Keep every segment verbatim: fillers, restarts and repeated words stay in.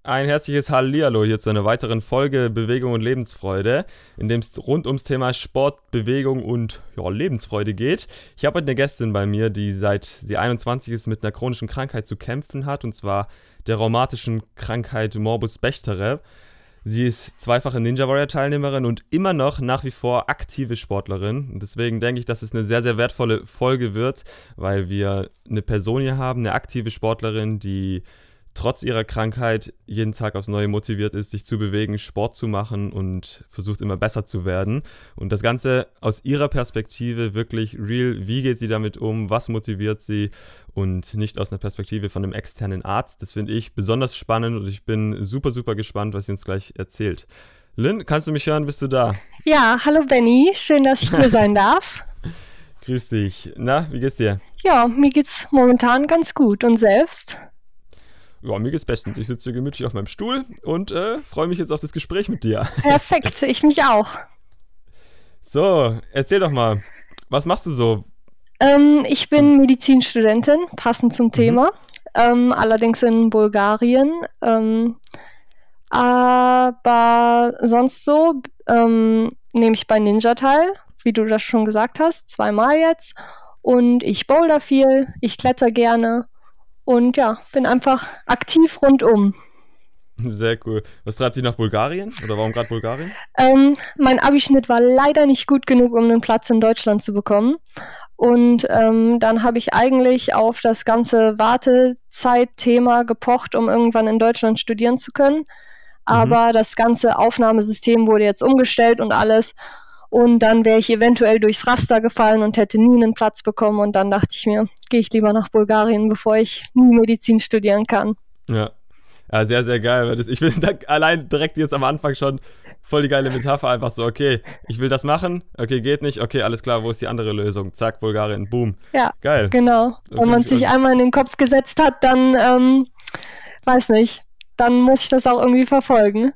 ein herzliches Hallihallo hier zu einer weiteren Folge Bewegung und Lebensfreude, in dem es rund ums Thema Sport, Bewegung und ja, Lebensfreude geht. Ich habe heute eine Gästin bei mir, die seit sie einundzwanzig ist mit einer chronischen Krankheit zu kämpfen hat, und zwar der rheumatischen Krankheit Morbus Bechterew. Sie ist zweifache Ninja Warrior Teilnehmerin und immer noch nach wie vor aktive Sportlerin. Und deswegen denke ich, dass es eine sehr, sehr wertvolle Folge wird, weil wir eine Person hier haben, eine aktive Sportlerin, die trotz ihrer Krankheit jeden Tag aufs Neue motiviert ist, sich zu bewegen, Sport zu machen und versucht immer besser zu werden. Und das Ganze aus ihrer Perspektive wirklich real. Wie geht sie damit um? Was motiviert sie? Und nicht aus einer Perspektive von einem externen Arzt. Das finde ich besonders spannend und ich bin super, super gespannt, was sie uns gleich erzählt. Lynn, kannst du mich hören? Bist du da? Ja, hallo Benny. Schön, dass ich hier sein darf. Grüß dich. Na, wie geht's dir? Ja, mir geht's momentan ganz gut. Und selbst? Ja, mir geht's bestens. Ich sitze hier gemütlich auf meinem Stuhl und äh, freue mich jetzt auf das Gespräch mit dir. Perfekt, ich mich auch. So, erzähl doch mal, was machst du so? Ähm, ich bin Medizinstudentin, passend zum Thema, mhm. ähm, allerdings in Bulgarien. Ähm, aber sonst so ähm, nehme ich bei Ninja teil, wie du das schon gesagt hast, zweimal jetzt. Und ich boulder viel, ich kletter gerne. Und ja, bin einfach aktiv rundum. Sehr cool. Was treibt dich nach Bulgarien? Oder warum gerade Bulgarien? Ähm, mein Abischnitt war leider nicht gut genug, um einen Platz in Deutschland zu bekommen. Und ähm, dann habe ich eigentlich auf das ganze Wartezeitthema gepocht, um irgendwann in Deutschland studieren zu können. Aber mhm. das ganze Aufnahmesystem wurde jetzt umgestellt und alles. Und dann wäre ich eventuell durchs Raster gefallen und hätte nie einen Platz bekommen. Und dann dachte ich mir, gehe ich lieber nach Bulgarien, bevor ich nie Medizin studieren kann. Ja, ja sehr, sehr geil. Weil das, ich finde allein direkt jetzt am Anfang schon voll die geile Metapher. Einfach so, okay, ich will das machen. Okay, geht nicht. Okay, alles klar, wo ist die andere Lösung? Zack, Bulgarien, boom. Ja, geil. Genau. Wenn man sich einmal in den Kopf gesetzt hat, dann, ähm, weiß nicht, dann muss ich das auch irgendwie verfolgen.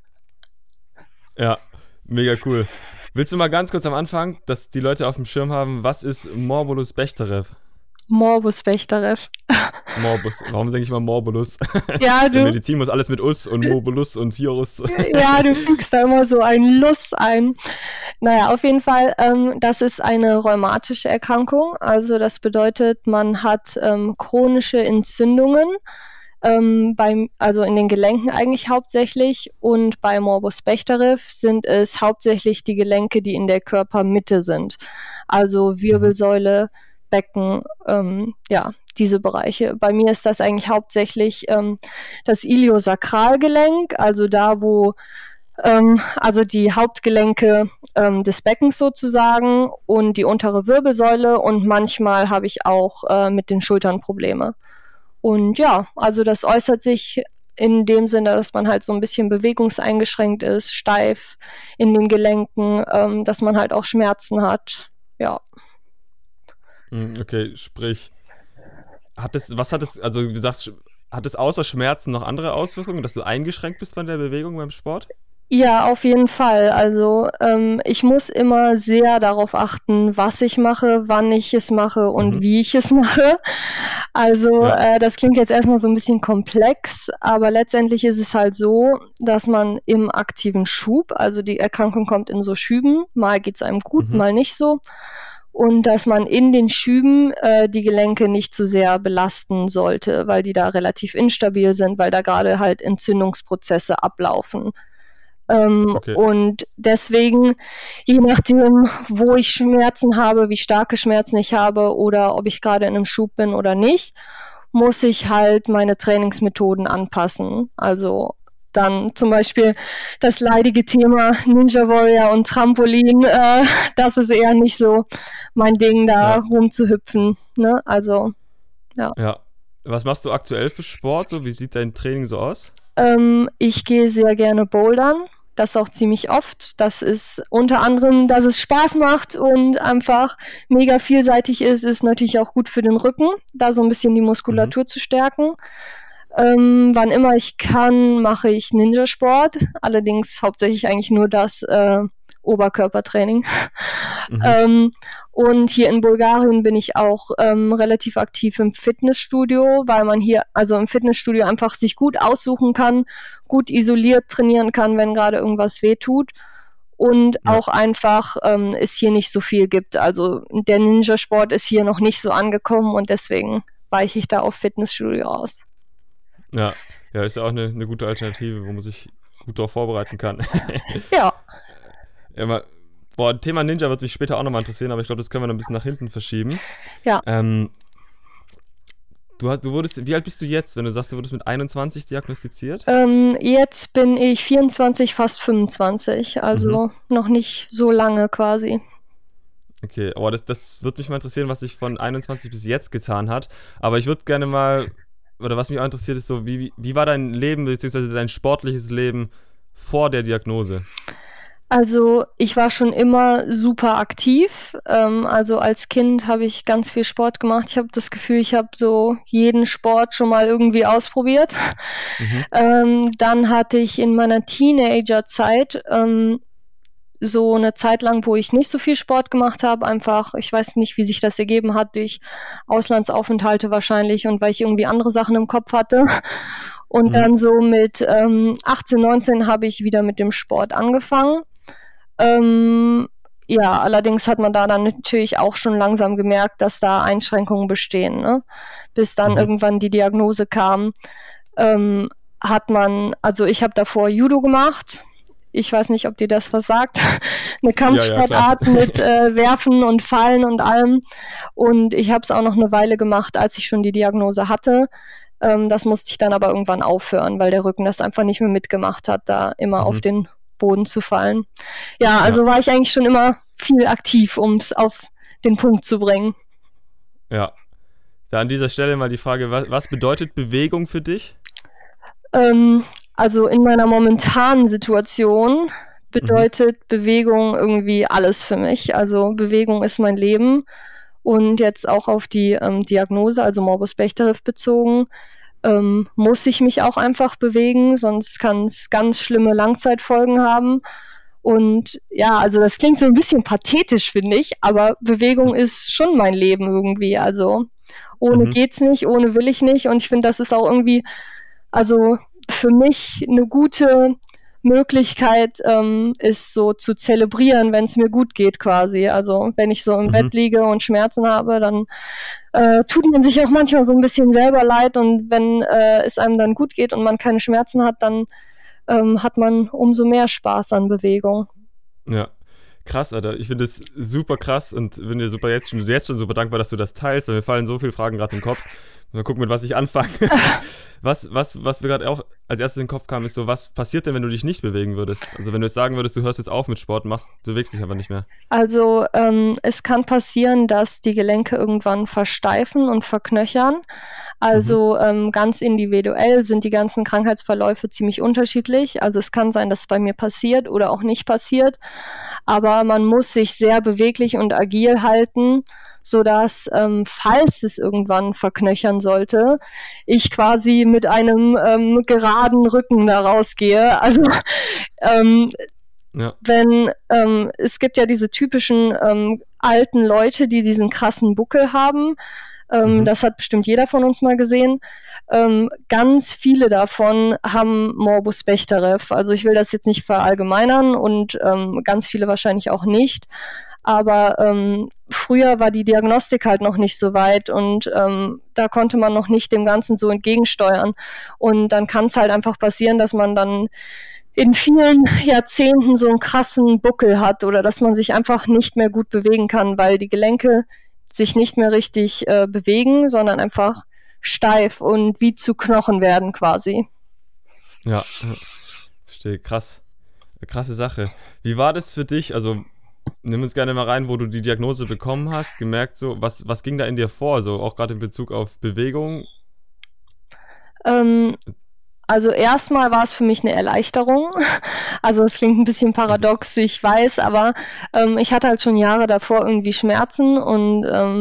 Ja, mega cool. Willst du mal ganz kurz am Anfang, dass die Leute auf dem Schirm haben, was ist Morbus Bechterew? Morbus Bechterew. Morbus, warum sage ich mal Morbulus? Ja, du. In Medizin muss alles mit Us und Morbulus und Virus. Ja, du fügst da immer so ein Lus ein. Naja, auf jeden Fall, ähm, das ist eine rheumatische Erkrankung. Also das bedeutet, man hat ähm, chronische Entzündungen. Ähm, beim, also in den Gelenken eigentlich hauptsächlich, und bei Morbus Bechterew sind es hauptsächlich die Gelenke, die in der Körpermitte sind. Also Wirbelsäule, Becken, ähm, ja, diese Bereiche. Bei mir ist das eigentlich hauptsächlich ähm, das Iliosakralgelenk, also da, wo ähm, also die Hauptgelenke ähm, des Beckens sozusagen, und die untere Wirbelsäule, und manchmal habe ich auch äh, mit den Schultern Probleme. Und ja, also das äußert sich in dem Sinne, dass man halt so ein bisschen bewegungseingeschränkt ist, steif in den Gelenken, ähm, dass man halt auch Schmerzen hat. Ja. Okay, sprich, hat es, was hat es, also du sagst, hat es außer Schmerzen noch andere Auswirkungen, dass du eingeschränkt bist von der Bewegung beim Sport? Ja, auf jeden Fall. Also ähm, ich muss immer sehr darauf achten, was ich mache, wann ich es mache und mhm. wie ich es mache. Also ja. äh, das klingt jetzt erstmal so ein bisschen komplex, aber letztendlich ist es halt so, dass man im aktiven Schub, also die Erkrankung kommt in so Schüben, mal geht es einem gut, mhm. mal nicht so, und dass man in den Schüben äh, die Gelenke nicht zu sehr belasten sollte, weil die da relativ instabil sind, weil da gerade halt Entzündungsprozesse ablaufen. Ähm, okay. Und deswegen, je nachdem, wo ich Schmerzen habe, wie starke Schmerzen ich habe oder ob ich gerade in einem Schub bin oder nicht, muss ich halt meine Trainingsmethoden anpassen. Also dann zum Beispiel das leidige Thema Ninja Warrior und Trampolin, äh, das ist eher nicht so mein Ding, da ja. rumzuhüpfen. Ne? Also, ja. Ja. Was machst du aktuell für Sport? So, wie sieht dein Training so aus? Ähm, ich gehe sehr gerne bouldern. Das auch ziemlich oft. Das ist unter anderem, dass es Spaß macht und einfach mega vielseitig ist, ist natürlich auch gut für den Rücken, da so ein bisschen die Muskulatur mhm. zu stärken. Ähm, wann immer ich kann, mache ich Ninja-Sport, allerdings hauptsächlich eigentlich nur das äh, Oberkörpertraining. Mhm. Ähm, und hier in Bulgarien bin ich auch ähm, relativ aktiv im Fitnessstudio, weil man hier, also im Fitnessstudio einfach sich gut aussuchen kann, gut isoliert trainieren kann, wenn gerade irgendwas wehtut. Und Ja. auch einfach ähm, es hier nicht so viel gibt. Also der Ninja-Sport ist hier noch nicht so angekommen und deswegen weiche ich da auf Fitnessstudio aus. Ja, ja, ist ja auch eine, eine gute Alternative, wo man sich gut darauf vorbereiten kann. Ja. Ja, mal, boah, Thema Ninja wird mich später auch nochmal interessieren, aber ich glaube, das können wir noch ein bisschen nach hinten verschieben. Ja. Ähm, du, hast, du wurdest, wie alt bist du jetzt, wenn du sagst, du wurdest mit einundzwanzig diagnostiziert? Ähm, jetzt bin ich vierundzwanzig, fast fünfundzwanzig, also Mhm. noch nicht so lange quasi. Okay, aber das, das würde mich mal interessieren, was sich von einundzwanzig bis jetzt getan hat. Aber ich würde gerne mal, oder was mich auch interessiert, ist so, wie, wie war dein Leben, beziehungsweise dein sportliches Leben vor der Diagnose? Also ich war schon immer super aktiv. Ähm, also als Kind habe ich ganz viel Sport gemacht. Ich habe das Gefühl, ich habe so jeden Sport schon mal irgendwie ausprobiert. Mhm. Ähm, dann hatte ich in meiner Teenagerzeit ähm, so eine Zeit lang, wo ich nicht so viel Sport gemacht habe, einfach, ich weiß nicht, wie sich das ergeben hat, durch Auslandsaufenthalte wahrscheinlich und weil ich irgendwie andere Sachen im Kopf hatte. Und Mhm. dann so mit ähm, achtzehn, neunzehn habe ich wieder mit dem Sport angefangen. Ähm, ja, allerdings hat man da dann natürlich auch schon langsam gemerkt, dass da Einschränkungen bestehen, ne? Bis dann Mhm. irgendwann die Diagnose kam, ähm, hat man, also ich habe davor Judo gemacht. Ich weiß nicht, ob dir das was sagt. Eine Kampfsportart Ja, ja, mit äh, Werfen und Fallen und allem. Und ich habe es auch noch eine Weile gemacht, als ich schon die Diagnose hatte. Ähm, das musste ich dann aber irgendwann aufhören, weil der Rücken das einfach nicht mehr mitgemacht hat, da immer Mhm. auf den Boden zu fallen. Ja, also Ja. war ich eigentlich schon immer viel aktiv, um es auf den Punkt zu bringen. Ja. Da an dieser Stelle mal die Frage, was, was bedeutet Bewegung für dich? Ähm, also in meiner momentanen Situation bedeutet mhm. Bewegung irgendwie alles für mich. Also Bewegung ist mein Leben. Und jetzt auch auf die ähm, Diagnose, also Morbus Bechterew bezogen, ähm, muss ich mich auch einfach bewegen, sonst kann es ganz schlimme Langzeitfolgen haben. Und ja, also das klingt so ein bisschen pathetisch, finde ich, aber Bewegung ist schon mein Leben irgendwie. Also ohne Mhm. geht's nicht, ohne will ich nicht. Und ich finde, das ist auch irgendwie, also für mich eine gute Möglichkeit ähm, ist so zu zelebrieren, wenn es mir gut geht quasi. Also wenn ich so im Mhm. Bett liege und Schmerzen habe, dann äh, tut man sich auch manchmal so ein bisschen selber leid und wenn äh, es einem dann gut geht und man keine Schmerzen hat, dann ähm, hat man umso mehr Spaß an Bewegung. Ja. Krass, Alter. Ich finde es super krass und bin dir super jetzt schon, jetzt schon super dankbar, dass du das teilst. Weil mir fallen so viele Fragen gerade im Kopf. Mal gucken, mit was ich anfange. was, was, was mir gerade auch als erstes in den Kopf kam, ist so, was passiert denn, wenn du dich nicht bewegen würdest? Also wenn du jetzt sagen würdest, du hörst jetzt auf mit Sport, machst, bewegst dich aber nicht mehr. Also ähm, es kann passieren, dass die Gelenke irgendwann versteifen und verknöchern. Also mhm. ähm, ganz individuell sind die ganzen Krankheitsverläufe ziemlich unterschiedlich. Also es kann sein, dass es bei mir passiert oder auch nicht passiert. Aber man muss sich sehr beweglich und agil halten, sodass, ähm, falls es irgendwann verknöchern sollte, ich quasi mit einem ähm, geraden Rücken da rausgehe. Also ähm, ja. wenn, ähm, es gibt ja diese typischen ähm, alten Leute, die diesen krassen Buckel haben. Ähm, mhm. Das hat bestimmt jeder von uns mal gesehen. Ähm, ganz viele davon haben Morbus Bechterew. Also ich will das jetzt nicht verallgemeinern und ähm, ganz viele wahrscheinlich auch nicht. Aber ähm, früher war die Diagnostik halt noch nicht so weit und ähm, da konnte man noch nicht dem Ganzen so entgegensteuern. Und dann kann es halt einfach passieren, dass man dann in vielen Jahrzehnten so einen krassen Buckel hat oder dass man sich einfach nicht mehr gut bewegen kann, weil die Gelenke sich nicht mehr richtig äh, bewegen, sondern einfach steif und wie zu Knochen werden quasi. Ja, verstehe. Krass. Krasse Sache. Wie war das für dich? Also nimm uns gerne mal rein, wo du die Diagnose bekommen hast, gemerkt so, was, was ging da in dir vor, so auch gerade in Bezug auf Bewegung? Ähm, also erstmal war es für mich eine Erleichterung. Also es klingt ein bisschen paradox, ich weiß, aber ähm, ich hatte halt schon Jahre davor irgendwie Schmerzen und ähm,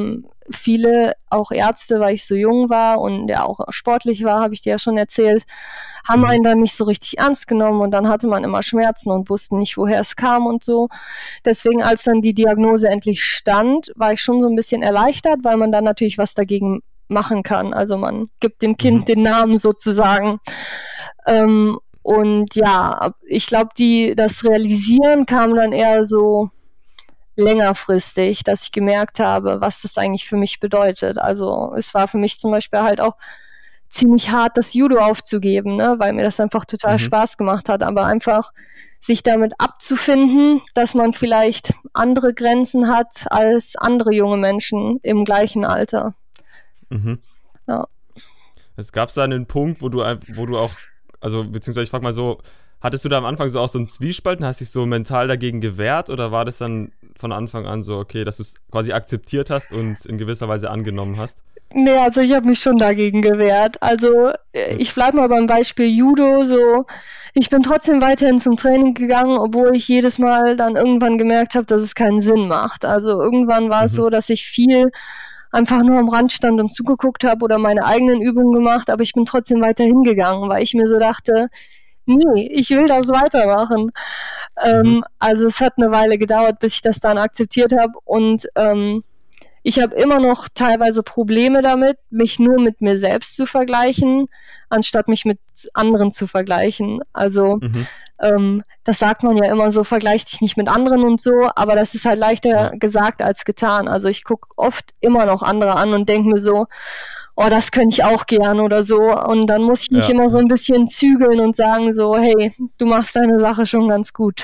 viele, auch Ärzte, weil ich so jung war und ja auch sportlich war, habe ich dir ja schon erzählt, haben einen dann nicht so richtig ernst genommen und dann hatte man immer Schmerzen und wussten nicht, woher es kam und so. Deswegen, als dann die Diagnose endlich stand, war ich schon so ein bisschen erleichtert, weil man dann natürlich was dagegen machen kann. Also man gibt dem Kind mhm. den Namen sozusagen. Ähm, und ja, ich glaube, die das Realisieren kam dann eher so längerfristig, dass ich gemerkt habe, was das eigentlich für mich bedeutet. Also es war für mich zum Beispiel halt auch ziemlich hart, das Judo aufzugeben, ne? Weil mir das einfach total mhm. Spaß gemacht hat, aber einfach sich damit abzufinden, dass man vielleicht andere Grenzen hat als andere junge Menschen im gleichen Alter. Mhm. Ja. Es gab da einen Punkt, wo du, wo du auch, also beziehungsweise ich frag mal so, hattest du da am Anfang so auch so einen Zwiespalt und hast dich so mental dagegen gewehrt oder war das dann von Anfang an so, okay, dass du es quasi akzeptiert hast und in gewisser Weise angenommen hast? Nee, also ich habe mich schon dagegen gewehrt. Also ich bleibe mal beim Beispiel Judo, so ich bin trotzdem weiterhin zum Training gegangen, obwohl ich jedes Mal dann irgendwann gemerkt habe, dass es keinen Sinn macht. Also irgendwann war mhm. es so, dass ich viel einfach nur am Rand stand und zugeguckt habe oder meine eigenen Übungen gemacht, aber ich bin trotzdem weiterhin gegangen, weil ich mir so dachte, nee, ich will das weitermachen. Mhm. Ähm, also es hat eine Weile gedauert, bis ich das dann akzeptiert habe und ähm, ich habe immer noch teilweise Probleme damit, mich nur mit mir selbst zu vergleichen, anstatt mich mit anderen zu vergleichen. Also mhm. ähm, das sagt man ja immer so, vergleich dich nicht mit anderen und so, aber das ist halt leichter ja. gesagt als getan. Also ich gucke oft immer noch andere an und denke mir so, oh, das könnte ich auch gern oder so. Und dann muss ich mich ja. immer so ein bisschen zügeln und sagen so, hey, du machst deine Sache schon ganz gut.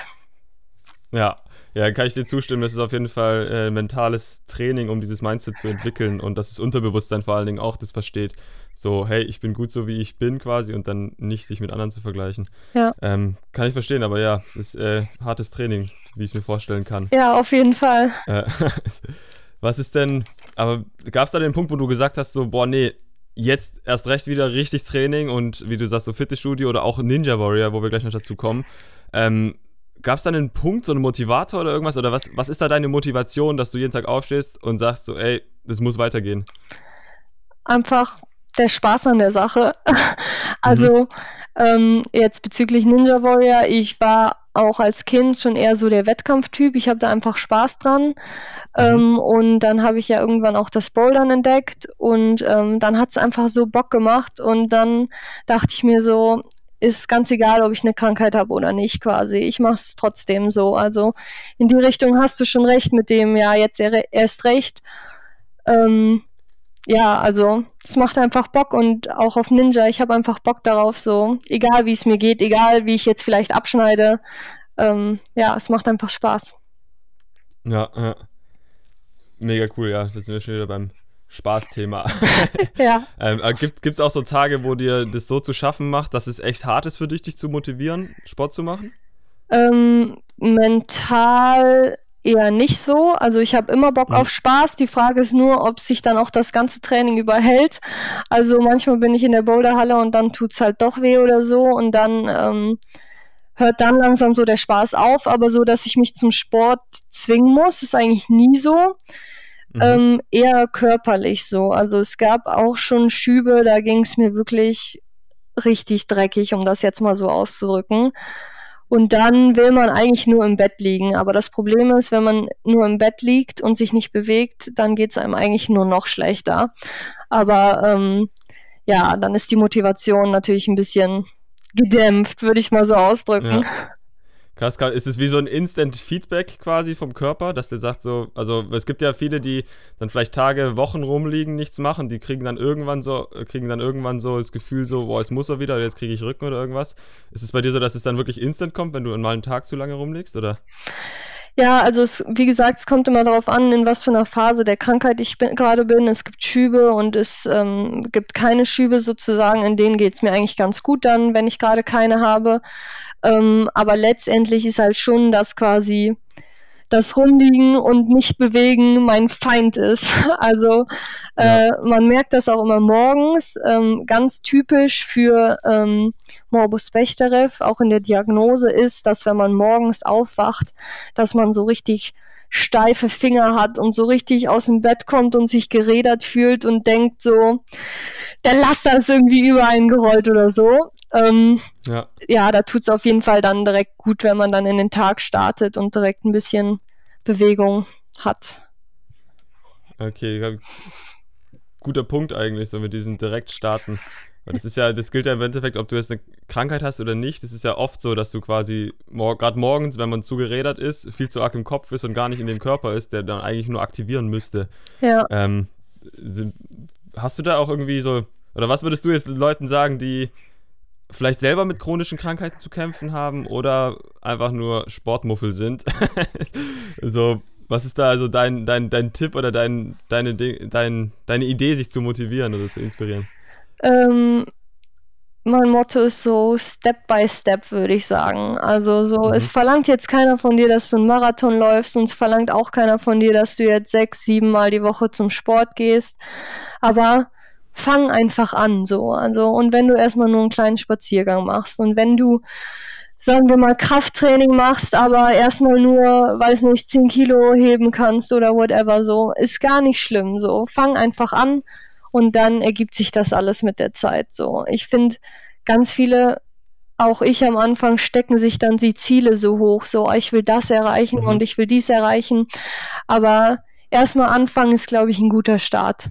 Ja. Ja, kann ich dir zustimmen, das ist auf jeden Fall äh, mentales Training, um dieses Mindset zu entwickeln und dass das Unterbewusstsein vor allen Dingen auch das versteht. So, hey, ich bin gut so, wie ich bin quasi und dann nicht sich mit anderen zu vergleichen. Ja. Ähm, kann ich verstehen, aber ja, ist äh, hartes Training, wie ich es mir vorstellen kann. Ja, auf jeden Fall. Äh, was ist denn, aber gab es da den Punkt, wo du gesagt hast, so, boah, nee, jetzt erst recht wieder richtig Training und wie du sagst, so Fitnessstudio oder auch Ninja Warrior, wo wir gleich noch dazu kommen, ähm, gab es da einen Punkt, so einen Motivator oder irgendwas? Oder was, was ist da deine Motivation, dass du jeden Tag aufstehst und sagst so, ey, das muss weitergehen? Einfach der Spaß an der Sache. Also mhm. ähm, jetzt bezüglich Ninja Warrior, ich war auch als Kind schon eher so der Wettkampftyp. Ich habe da einfach Spaß dran. Mhm. Ähm, und dann habe ich ja irgendwann auch das Bouldern entdeckt und ähm, dann hat es einfach so Bock gemacht und dann dachte ich mir so, ist ganz egal, ob ich eine Krankheit habe oder nicht quasi. Ich mache es trotzdem so. Also in die Richtung hast du schon recht mit dem, ja, jetzt erst recht. Ähm, ja, also es macht einfach Bock und auch auf Ninja, ich habe einfach Bock darauf, so egal wie es mir geht, egal wie ich jetzt vielleicht abschneide. Ähm, ja, es macht einfach Spaß. Ja, ja. Mega cool, ja. Da sind wir schon wieder beim Spaßthema. Ja. ähm, gibt es auch so Tage, wo dir das so zu schaffen macht, dass es echt hart ist für dich, dich zu motivieren, Sport zu machen? Ähm, mental eher nicht so. Also ich habe immer Bock mhm. auf Spaß. Die Frage ist nur, ob sich dann auch das ganze Training überhält. Also manchmal bin ich in der Boulderhalle und dann tut es halt doch weh oder so und dann ähm, hört dann langsam so der Spaß auf. Aber so, dass ich mich zum Sport zwingen muss, ist eigentlich nie so. Mhm. Ähm, eher körperlich so. Also es gab auch schon Schübe, da ging es mir wirklich richtig dreckig, um das jetzt mal so auszudrücken. Und dann will man eigentlich nur im Bett liegen. Aber das Problem ist, wenn man nur im Bett liegt und sich nicht bewegt, dann geht es einem eigentlich nur noch schlechter. Aber ähm, ja, dann ist die Motivation natürlich ein bisschen gedämpft, würde ich mal so ausdrücken. Ja. Krass, krass. Ist es wie so ein Instant-Feedback quasi vom Körper, dass der sagt so, also es gibt ja viele, die dann vielleicht Tage, Wochen rumliegen, nichts machen, die kriegen dann irgendwann so, kriegen dann irgendwann so das Gefühl so, boah, es muss er wieder, jetzt kriege ich Rücken oder irgendwas. Ist es bei dir so, dass es dann wirklich instant kommt, wenn du mal einen Tag zu lange rumliegst, oder? Ja, also es, wie gesagt, es kommt immer darauf an, in was für einer Phase der Krankheit ich bin, gerade bin. Es gibt Schübe und es ähm, gibt keine Schübe sozusagen, in denen geht es mir eigentlich ganz gut dann, wenn ich gerade keine habe. Ähm, aber letztendlich ist halt schon, dass quasi das Rumliegen und nicht bewegen mein Feind ist. Also äh, ja. Man merkt das auch immer morgens, ähm, ganz typisch für ähm, Morbus Bechterew, auch in der Diagnose ist, dass wenn man morgens aufwacht, dass man so richtig steife Finger hat und so richtig aus dem Bett kommt und sich gerädert fühlt und denkt so, der Laster ist irgendwie über einen gerollt oder so. Ähm, ja. ja, da tut es auf jeden Fall dann direkt gut, wenn man dann in den Tag startet und direkt ein bisschen Bewegung hat. Okay, guter Punkt eigentlich, so mit diesem Direktstarten. Weil das ist ja, das gilt ja im Endeffekt, ob du jetzt eine Krankheit hast oder nicht. Das ist ja oft so, dass du quasi mor- gerade morgens, wenn man zu gerädert ist, viel zu arg im Kopf ist und gar nicht in dem Körper ist, der dann eigentlich nur aktivieren müsste. Ja. Ähm, sind, hast du da auch irgendwie so, oder was würdest du jetzt Leuten sagen, die vielleicht selber mit chronischen Krankheiten zu kämpfen haben oder einfach nur Sportmuffel sind? So, was ist da also dein, dein, dein Tipp oder dein, deine, dein, deine Idee, sich zu motivieren oder zu inspirieren? Ähm, mein Motto ist so Step by Step, würde ich sagen. Also so, mhm. Es verlangt jetzt keiner von dir, dass du einen Marathon läufst, und es verlangt auch keiner von dir, dass du jetzt sechs, sieben Mal die Woche zum Sport gehst. Aber fang einfach an, so. Also, und wenn du erstmal nur einen kleinen Spaziergang machst und wenn du, sagen wir mal, Krafttraining machst, aber erstmal nur, weiß nicht, zehn Kilo heben kannst oder whatever, so, ist gar nicht schlimm, so. Fang einfach an. Und dann ergibt sich das alles mit der Zeit so. Ich finde, ganz viele, auch ich am Anfang, stecken sich dann die Ziele so hoch, so, ich will das erreichen mhm. und ich will dies erreichen. Aber erstmal anfangen ist, glaube ich, ein guter Start.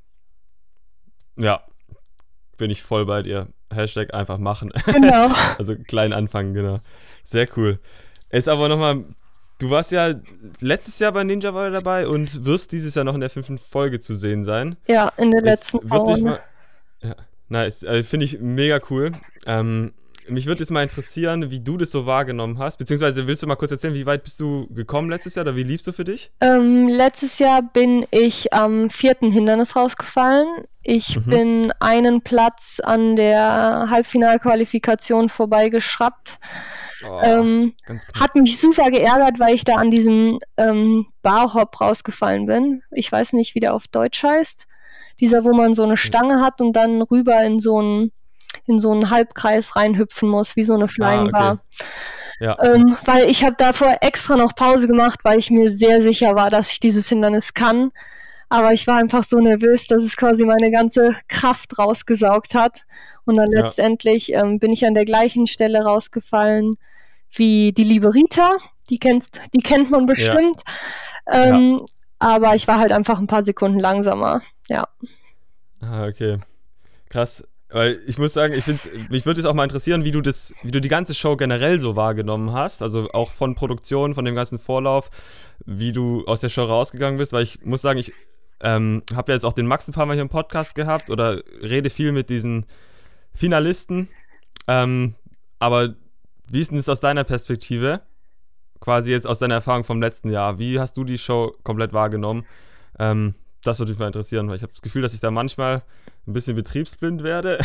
Ja, bin ich voll bei dir. Hashtag einfach machen. Genau. Also klein anfangen, genau. Sehr cool. Ist aber nochmal... Du warst ja letztes Jahr bei Ninja Warrior dabei und wirst dieses Jahr noch in der fünften Folge zu sehen sein. Ja, in der letzten Folge. Ja, nice. Also, finde ich mega cool. Ähm, mich würde jetzt mal interessieren, wie du das so wahrgenommen hast. Beziehungsweise willst du mal kurz erzählen, wie weit bist du gekommen letztes Jahr oder wie liefst du für dich? Ähm, letztes Jahr bin ich am vierten Hindernis rausgefallen. Ich mhm. bin einen Platz an der Halbfinalqualifikation vorbeigeschraubt. Oh, ähm, hat mich super geärgert, weil ich da an diesem ähm, Barhop rausgefallen bin. Ich weiß nicht, wie der auf Deutsch heißt. Dieser, wo man so eine Stange hat und dann rüber in so einen, in so einen Halbkreis reinhüpfen muss, wie so eine Flying Bar. Ah, okay. Ja. Ähm, weil ich habe davor extra noch Pause gemacht, weil ich mir sehr sicher war, dass ich dieses Hindernis kann. Aber ich war einfach so nervös, dass es quasi meine ganze Kraft rausgesaugt hat. Und dann ja. letztendlich ähm, bin ich an der gleichen Stelle rausgefallen wie die liebe Rita. Die, kennst, die kennt man bestimmt. Ja. Ähm, ja. Aber ich war halt einfach ein paar Sekunden langsamer. Ja. Ah, okay. Krass. Weil ich muss sagen, ich find's, mich würde es auch mal interessieren, wie du das, wie du die ganze Show generell so wahrgenommen hast. Also auch von Produktion, von dem ganzen Vorlauf, wie du aus der Show rausgegangen bist. Weil ich muss sagen, ich ähm, habe ja jetzt auch den Max ein paar Mal hier im Podcast gehabt oder rede viel mit diesen Finalisten. Ähm, aber wie ist denn das aus deiner Perspektive? Quasi jetzt aus deiner Erfahrung vom letzten Jahr. Wie hast du die Show komplett wahrgenommen? Ähm, das würde mich mal interessieren, weil ich habe das Gefühl, dass ich da manchmal ein bisschen betriebsblind werde.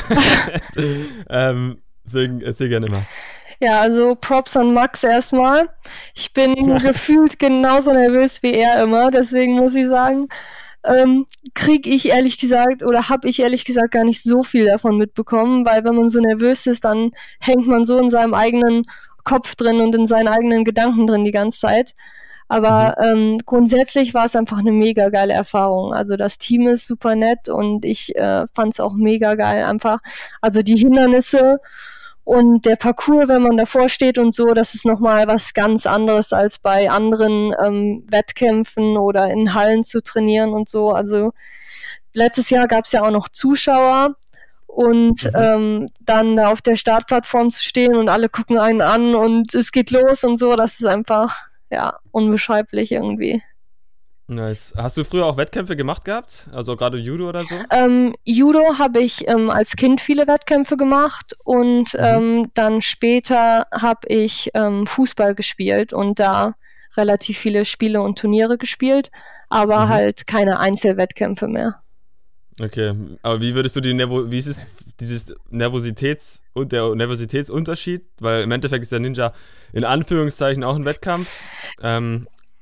ähm, deswegen erzähl gerne mal. Ja, also Props an Max erstmal. Ich bin gefühlt genauso nervös wie er immer, deswegen muss ich sagen, ähm, kriege ich ehrlich gesagt oder habe ich ehrlich gesagt gar nicht so viel davon mitbekommen, weil wenn man so nervös ist, dann hängt man so in seinem eigenen Kopf drin und in seinen eigenen Gedanken drin die ganze Zeit. Aber mhm. ähm, grundsätzlich war es einfach eine mega geile Erfahrung. Also das Team ist super nett und ich äh, fand es auch mega geil einfach. Also die Hindernisse und der Parcours, wenn man davor steht und so, das ist nochmal was ganz anderes als bei anderen ähm, Wettkämpfen oder in Hallen zu trainieren und so. Also letztes Jahr gab es ja auch noch Zuschauer und mhm. ähm, dann da auf der Startplattform zu stehen und alle gucken einen an und es geht los und so, das ist einfach, ja, unbeschreiblich irgendwie. Nice. Hast du früher auch Wettkämpfe gemacht gehabt? Also gerade Judo oder so? Ähm, Judo habe ich ähm, als Kind viele Wettkämpfe gemacht und mhm. ähm, dann später habe ich ähm, Fußball gespielt und da relativ viele Spiele und Turniere gespielt, aber mhm. halt keine Einzelwettkämpfe mehr. Okay, aber wie würdest du die Nervo- wie ist es dieses Nervositäts- und der Nervositätsunterschied? Weil im Endeffekt ist der Ninja in Anführungszeichen auch ein Wettkampf. Ähm,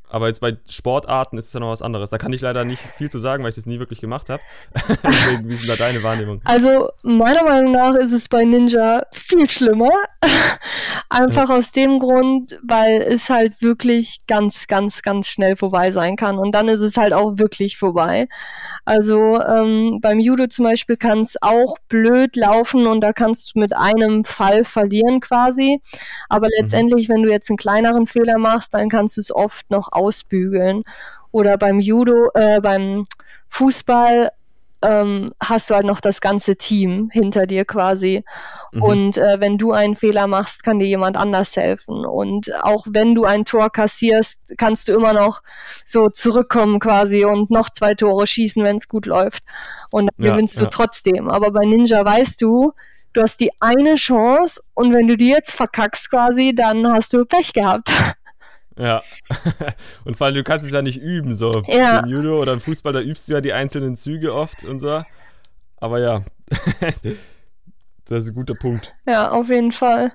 Aber jetzt bei Sportarten ist es ja noch was anderes. Da kann ich leider nicht viel zu sagen, weil ich das nie wirklich gemacht habe. Deswegen, wie ist denn da deine Wahrnehmung? Also meiner Meinung nach ist es bei Ninja viel schlimmer. Einfach ja. aus dem Grund, weil es halt wirklich ganz, ganz, ganz schnell vorbei sein kann. Und dann ist es halt auch wirklich vorbei. Also ähm, beim Judo zum Beispiel kann es auch blöd laufen und da kannst du mit einem Fall verlieren quasi. Aber letztendlich, mhm. wenn du jetzt einen kleineren Fehler machst, dann kannst du es oft noch ausbügeln. Oder beim Judo, äh, beim Fußball ähm, hast du halt noch das ganze Team hinter dir quasi. Mhm. Und äh, wenn du einen Fehler machst, kann dir jemand anders helfen. Und auch wenn du ein Tor kassierst, kannst du immer noch so zurückkommen quasi und noch zwei Tore schießen, wenn es gut läuft. Und dann ja, gewinnst du ja. trotzdem. Aber bei Ninja weißt du, du hast die eine Chance und wenn du die jetzt verkackst quasi, dann hast du Pech gehabt. Ja, und vor allem, du kannst es ja nicht üben, so ja. im Judo oder im Fußball, da übst du ja die einzelnen Züge oft und so, aber ja, das ist ein guter Punkt. Ja, auf jeden Fall.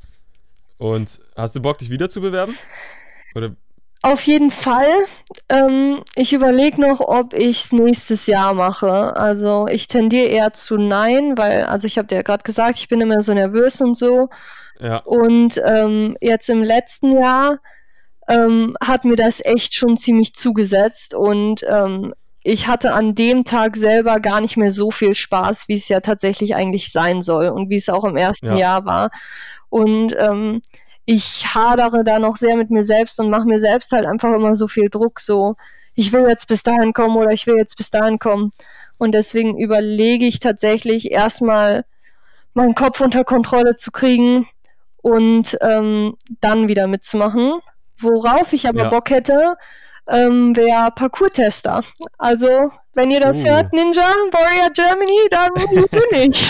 Und hast du Bock, dich wieder zu bewerben? Oder? Auf jeden Fall. Ähm, ich überlege noch, ob ich es nächstes Jahr mache. Also ich tendiere eher zu nein, weil, also ich habe dir ja gerade gesagt, ich bin immer so nervös und so. Ja. Und ähm, jetzt im letzten Jahr Ähm, hat mir das echt schon ziemlich zugesetzt und ähm, ich hatte an dem Tag selber gar nicht mehr so viel Spaß, wie es ja tatsächlich eigentlich sein soll und wie es auch im ersten ja. Jahr war. Und ähm, ich hadere da noch sehr mit mir selbst und mache mir selbst halt einfach immer so viel Druck, so ich will jetzt bis dahin kommen oder ich will jetzt bis dahin kommen. Und deswegen überlege ich tatsächlich erstmal meinen Kopf unter Kontrolle zu kriegen und ähm, dann wieder mitzumachen. Worauf ich aber ja. Bock hätte, ähm, wäre Parkour-Tester. Also, wenn ihr das uh. hört, Ninja, Warrior Germany, dann bin ich.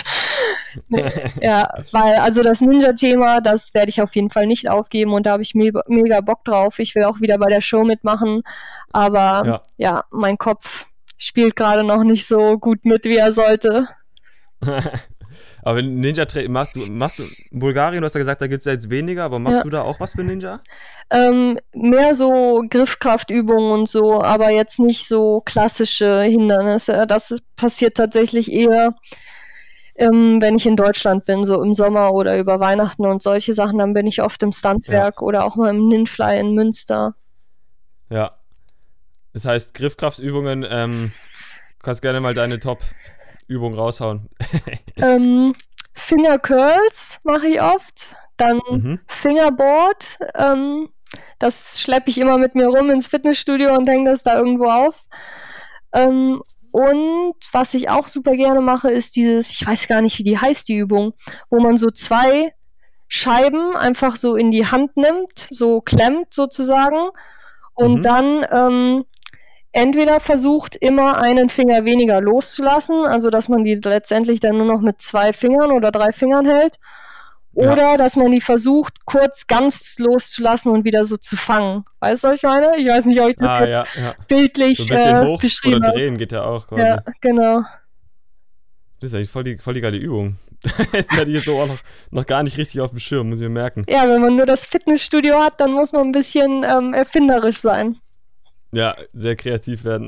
Ja, weil also das Ninja-Thema, das werde ich auf jeden Fall nicht aufgeben und da habe ich me- mega Bock drauf. Ich will auch wieder bei der Show mitmachen, aber ja, ja mein Kopf spielt gerade noch nicht so gut mit, wie er sollte. Aber Ninja machst du, machst du in Bulgarien, du hast ja gesagt, da gibt es ja jetzt weniger, aber machst ja. du da auch was für Ninja? Ähm, mehr so Griffkraftübungen und so, aber jetzt nicht so klassische Hindernisse. Das ist, passiert tatsächlich eher, ähm, wenn ich in Deutschland bin, so im Sommer oder über Weihnachten und solche Sachen, dann bin ich oft im Stuntwerk ja. oder auch mal im Ninfly in Münster. Ja, das heißt Griffkraftübungen, ähm, kannst gerne mal deine Top Übung raushauen. ähm, Finger Curls mache ich oft, dann mhm. Fingerboard, ähm, das schleppe ich immer mit mir rum ins Fitnessstudio und hänge das da irgendwo auf. Ähm, und was ich auch super gerne mache, ist dieses, ich weiß gar nicht, wie die heißt, die Übung, wo man so zwei Scheiben einfach so in die Hand nimmt, so klemmt sozusagen und mhm. dann ähm, entweder versucht, immer einen Finger weniger loszulassen, also dass man die letztendlich dann nur noch mit zwei Fingern oder drei Fingern hält, oder ja. dass man die versucht, kurz ganz loszulassen und wieder so zu fangen. Weißt du, was ich meine? Ich weiß nicht, ob ich das ah, jetzt ja, ja. bildlich so ein bisschen äh, hoch beschrieben oder habe. drehen geht ja auch quasi. Ja, genau. Das ist eigentlich voll die, voll die geile Übung. Das hatte ich jetzt so auch noch, noch gar nicht richtig auf dem Schirm, muss ich mir merken. Ja, wenn man nur das Fitnessstudio hat, dann muss man ein bisschen ähm, erfinderisch sein. Ja, sehr kreativ werden.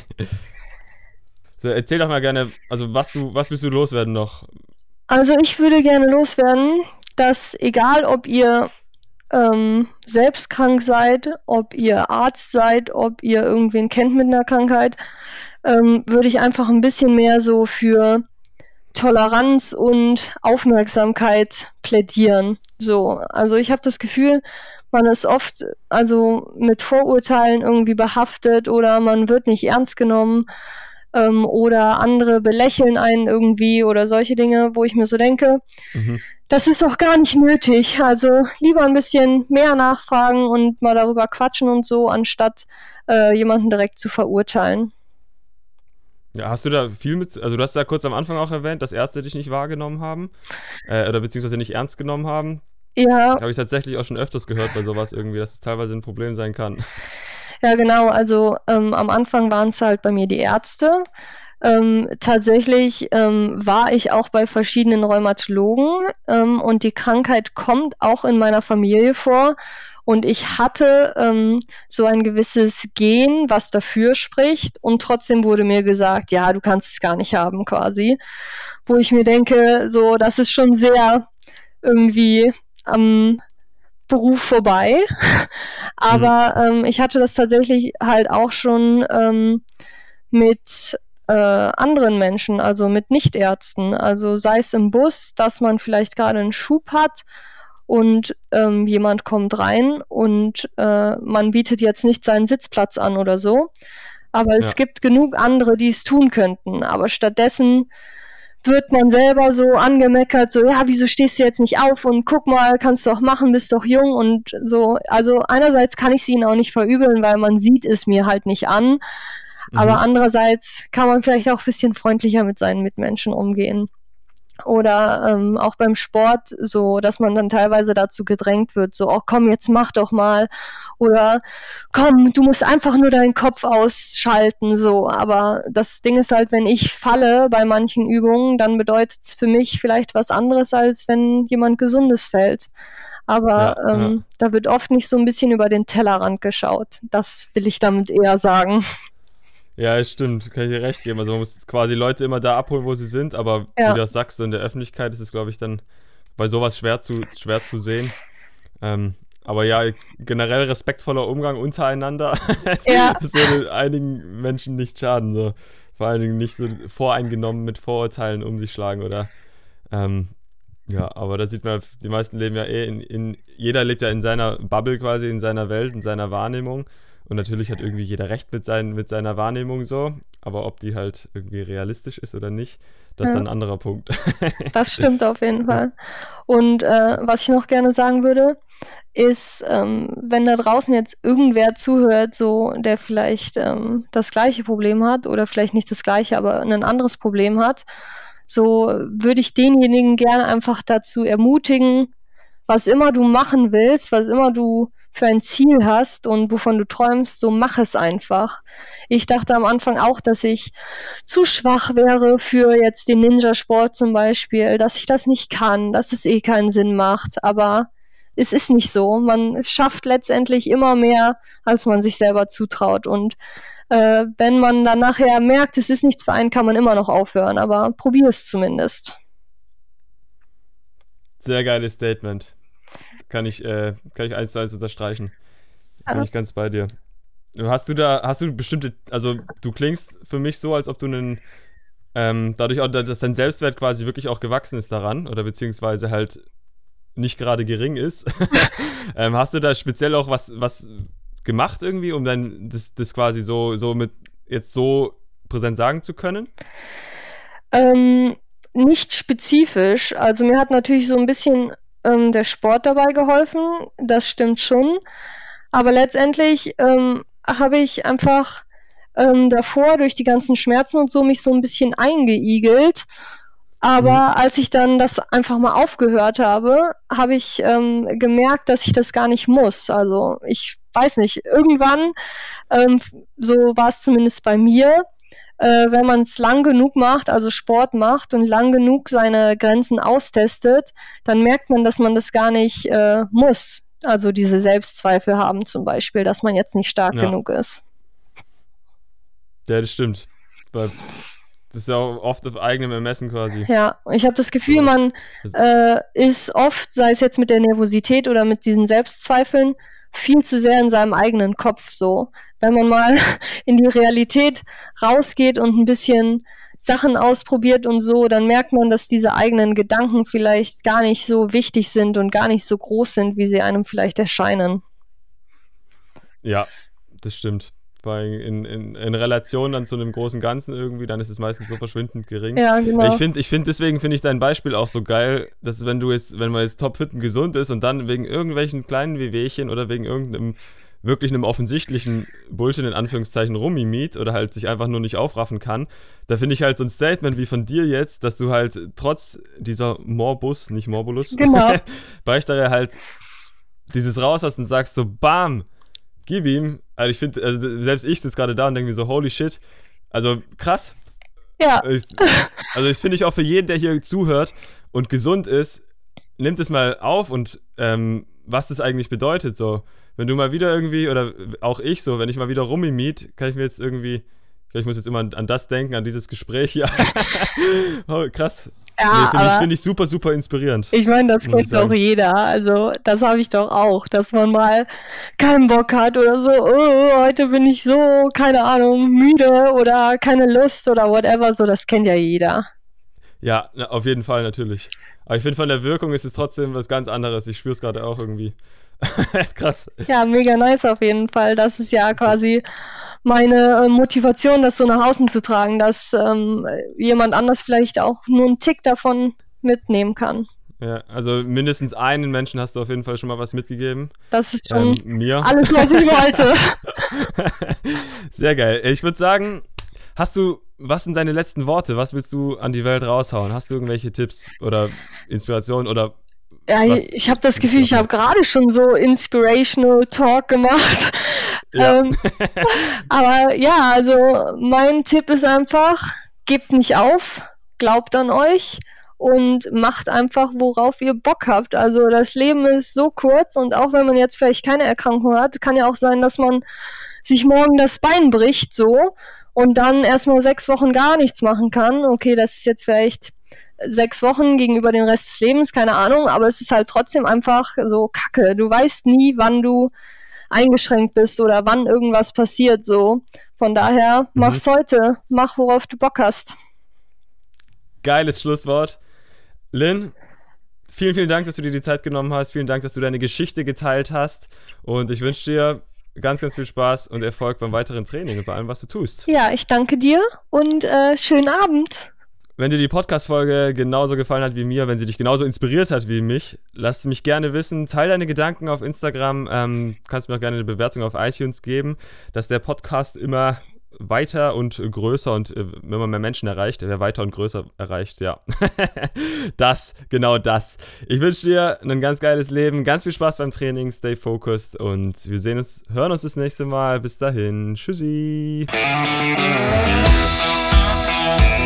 So, erzähl doch mal gerne, also was du, was willst du loswerden noch? Also ich würde gerne loswerden, dass egal ob ihr ähm, selbst krank seid, ob ihr Arzt seid, ob ihr irgendwen kennt mit einer Krankheit, ähm, würde ich einfach ein bisschen mehr so für Toleranz und Aufmerksamkeit plädieren. So, also ich habe das Gefühl, man ist oft also mit Vorurteilen irgendwie behaftet oder man wird nicht ernst genommen ähm, oder andere belächeln einen irgendwie oder solche Dinge, wo ich mir so denke, mhm. das ist doch gar nicht nötig. Also lieber ein bisschen mehr nachfragen und mal darüber quatschen und so, anstatt äh, jemanden direkt zu verurteilen. Ja, hast du da viel mit, also du hast ja kurz am Anfang auch erwähnt, dass Ärzte dich nicht wahrgenommen haben äh, oder beziehungsweise nicht ernst genommen haben. Ja. Habe ich tatsächlich auch schon öfters gehört bei sowas irgendwie, dass es teilweise ein Problem sein kann. Ja, genau. Also ähm, am Anfang waren es halt bei mir die Ärzte. Ähm, tatsächlich ähm, war ich auch bei verschiedenen Rheumatologen ähm, und die Krankheit kommt auch in meiner Familie vor. Und ich hatte ähm, so ein gewisses Gen, was dafür spricht. Und trotzdem wurde mir gesagt, ja, du kannst es gar nicht haben quasi. Wo ich mir denke, so, das ist schon sehr irgendwie am Beruf vorbei. Aber mhm. ähm, ich hatte das tatsächlich halt auch schon ähm, mit äh, anderen Menschen, also mit Nichtärzten. Also sei es im Bus, dass man vielleicht gerade einen Schub hat und ähm, jemand kommt rein und äh, man bietet jetzt nicht seinen Sitzplatz an oder so. Aber ja. es gibt genug andere, die es tun könnten. Aber stattdessen wird man selber so angemeckert, so, ja, wieso stehst du jetzt nicht auf und guck mal, kannst du doch machen, bist doch jung und so. Also einerseits kann ich es ihnen auch nicht verübeln, weil man sieht es mir halt nicht an, mhm. aber andererseits kann man vielleicht auch ein bisschen freundlicher mit seinen Mitmenschen umgehen. Oder ähm, auch beim Sport, so, dass man dann teilweise dazu gedrängt wird, so, oh komm, jetzt mach doch mal. Oder komm, du musst einfach nur deinen Kopf ausschalten, so. Aber das Ding ist halt, wenn ich falle bei manchen Übungen, dann bedeutet es für mich vielleicht was anderes, als wenn jemand Gesundes fällt. Aber ja, ähm, ja. da wird oft nicht so ein bisschen über den Tellerrand geschaut. Das will ich damit eher sagen. Ja, stimmt, kann ich dir recht geben. Also man muss quasi Leute immer da abholen, wo sie sind, aber ja. wie du das sagst, so in der Öffentlichkeit ist es, glaube ich, dann bei sowas schwer zu, schwer zu sehen. Ähm, aber ja, generell respektvoller Umgang untereinander, ja. das würde einigen Menschen nicht schaden. So. Vor allen Dingen nicht so voreingenommen mit Vorurteilen um sich schlagen oder ähm, ja, aber da sieht man, die meisten leben ja eh in, in, jeder lebt ja in seiner Bubble quasi, in seiner Welt, in seiner Wahrnehmung. Und natürlich hat irgendwie jeder recht mit, sein, mit seiner Wahrnehmung so, aber ob die halt irgendwie realistisch ist oder nicht, das ja. ist dann ein anderer Punkt. Das stimmt auf jeden Fall. Und äh, was ich noch gerne sagen würde, ist, ähm, wenn da draußen jetzt irgendwer zuhört, so der vielleicht ähm, das gleiche Problem hat oder vielleicht nicht das gleiche, aber ein anderes Problem hat, so würde ich denjenigen gerne einfach dazu ermutigen, was immer du machen willst, was immer du für ein Ziel hast und wovon du träumst, so mach es einfach. Ich dachte am Anfang auch, dass ich zu schwach wäre für jetzt den Ninja-Sport zum Beispiel, dass ich das nicht kann, dass es eh keinen Sinn macht, aber es ist nicht so. Man schafft letztendlich immer mehr, als man sich selber zutraut und äh, wenn man dann nachher merkt, es ist nichts für einen, kann man immer noch aufhören, aber probier es zumindest. Sehr geiles Statement. Kann ich, äh, kann ich eins zu eins unterstreichen. Bin ja. ich ganz bei dir. Hast du da, hast du bestimmte, also du klingst für mich so, als ob du einen, ähm, dadurch auch, dass dein Selbstwert quasi wirklich auch gewachsen ist daran, oder beziehungsweise halt nicht gerade gering ist. ähm, hast du da speziell auch was, was gemacht irgendwie, um dann das, das quasi so, so mit jetzt so präsent sagen zu können? Ähm, nicht spezifisch. Also mir hat natürlich so ein bisschen ähm, der Sport dabei geholfen, das stimmt schon. Aber letztendlich ähm, habe ich einfach ähm, davor durch die ganzen Schmerzen und so mich so ein bisschen eingeigelt. Aber mhm. als ich dann das einfach mal aufgehört habe, habe ich ähm, gemerkt, dass ich das gar nicht muss. Also ich weiß nicht, irgendwann, ähm, so war es zumindest bei mir, äh, wenn man es lang genug macht, also Sport macht und lang genug seine Grenzen austestet, dann merkt man, dass man das gar nicht äh, muss. Also diese Selbstzweifel haben zum Beispiel, dass man jetzt nicht stark ja. genug ist. Ja, das stimmt. Weil das ist ja auch oft auf eigenem Ermessen quasi. Ja, ich habe das Gefühl, man äh, ist oft, sei es jetzt mit der Nervosität oder mit diesen Selbstzweifeln, viel zu sehr in seinem eigenen Kopf so. Wenn man mal in die Realität rausgeht und ein bisschen Sachen ausprobiert und so, dann merkt man, dass diese eigenen Gedanken vielleicht gar nicht so wichtig sind und gar nicht so groß sind, wie sie einem vielleicht erscheinen. Ja, das stimmt. Weil in, in, in Relation dann zu einem großen Ganzen irgendwie, dann ist es meistens so verschwindend gering. Ja, genau. Ich finde, ich find, deswegen finde ich dein Beispiel auch so geil, dass wenn du jetzt, wenn man jetzt topfit und gesund ist und dann wegen irgendwelchen kleinen Wehwehchen oder wegen irgendeinem wirklich einem offensichtlichen Bullshit in Anführungszeichen rummimiet oder halt sich einfach nur nicht aufraffen kann, da finde ich halt so ein Statement wie von dir jetzt, dass du halt trotz dieser Morbus, nicht Morbulus, genau. Beichtere halt dieses raus hast und sagst so, bam, gib ihm. Also ich finde, also selbst ich sitze gerade da und denke mir so, holy shit, also krass. Ja. Ich, also das finde ich auch für jeden, der hier zuhört und gesund ist, nimmt es mal auf und ähm, was das eigentlich bedeutet. So, wenn du mal wieder irgendwie, oder auch ich so, wenn ich mal wieder Rummi meet, kann ich mir jetzt irgendwie, ich muss jetzt immer an, an das denken, an dieses Gespräch hier. Oh, krass. Ja, nee, finde ich, find ich super, super inspirierend. Ich meine, das kennt doch jeder. Also, das habe ich doch auch, dass man mal keinen Bock hat oder so, oh, heute bin ich so, keine Ahnung, müde oder keine Lust oder whatever. So, das kennt ja jeder. Ja, na, auf jeden Fall, natürlich. Aber ich finde, von der Wirkung ist es trotzdem was ganz anderes. Ich spüre es gerade auch irgendwie. Das ist krass. Ja, mega nice auf jeden Fall. Das ist ja quasi meine äh, Motivation, das so nach außen zu tragen, dass ähm, jemand anders vielleicht auch nur einen Tick davon mitnehmen kann. Ja, also mindestens einen Menschen hast du auf jeden Fall schon mal was mitgegeben. Das ist schon ähm, mir. alles, was ich wollte. Sehr geil. Ich würde sagen, hast du, was sind deine letzten Worte? Was willst du an die Welt raushauen? Hast du irgendwelche Tipps oder Inspirationen oder Ja, was? Ich habe das Gefühl, ich habe gerade schon so inspirational Talk gemacht. Ja. Ähm, aber ja, also mein Tipp ist einfach, gebt nicht auf, glaubt an euch und macht einfach, worauf ihr Bock habt. Also das Leben ist so kurz und auch wenn man jetzt vielleicht keine Erkrankung hat, kann ja auch sein, dass man sich morgen das Bein bricht so und dann erstmal sechs Wochen gar nichts machen kann. Okay, das ist jetzt vielleicht sechs Wochen gegenüber dem Rest des Lebens, keine Ahnung, aber es ist halt trotzdem einfach so Kacke. Du weißt nie, wann du eingeschränkt bist oder wann irgendwas passiert, so. Von daher, mhm. mach's heute. Mach, worauf du Bock hast. Geiles Schlusswort. Lynn, vielen, vielen Dank, dass du dir die Zeit genommen hast. Vielen Dank, dass du deine Geschichte geteilt hast. Und ich wünsche dir ganz, ganz viel Spaß und Erfolg beim weiteren Training und bei allem, was du tust. Ja, ich danke dir und äh, schönen Abend. Wenn dir die Podcast-Folge genauso gefallen hat wie mir, wenn sie dich genauso inspiriert hat wie mich, lass mich gerne wissen. Teil deine Gedanken auf Instagram. Ähm, kannst mir auch gerne eine Bewertung auf iTunes geben, dass der Podcast immer weiter und größer und äh, wenn man mehr Menschen erreicht, wer weiter und größer erreicht, ja. Das, genau das. Ich wünsche dir ein ganz geiles Leben, ganz viel Spaß beim Training, stay focused und wir sehen uns, hören uns das nächste Mal. Bis dahin. Tschüssi.